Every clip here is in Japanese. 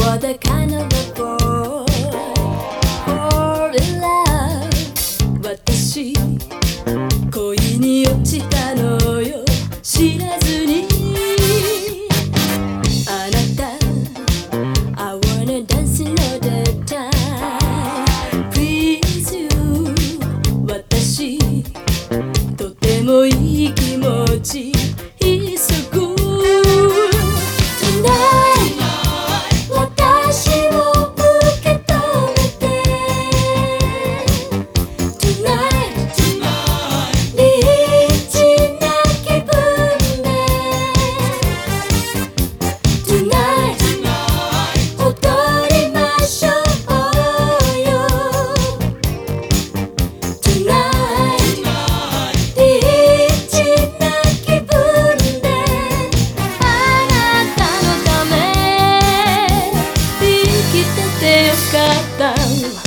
What a kind of a boy for in love 私恋に落ちたのよ知らずにあなた I wanna dance in all the time Please you 私とてもいい気持ち急ぐ Tonight 私を受け止めて Tonight リッチな気分で Tonight 踊りましょうよ Tonight リッチな気分であなたのため生きててよかった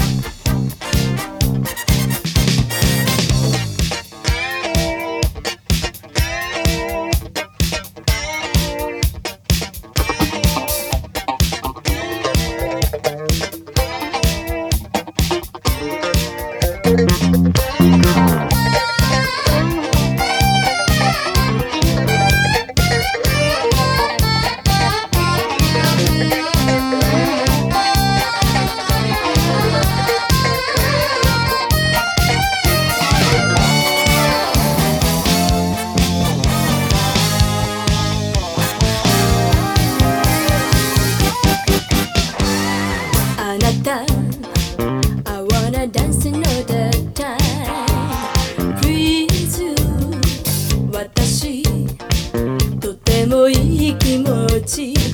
あなた I wanna dance in all the time Please you 私とてもいい気持ち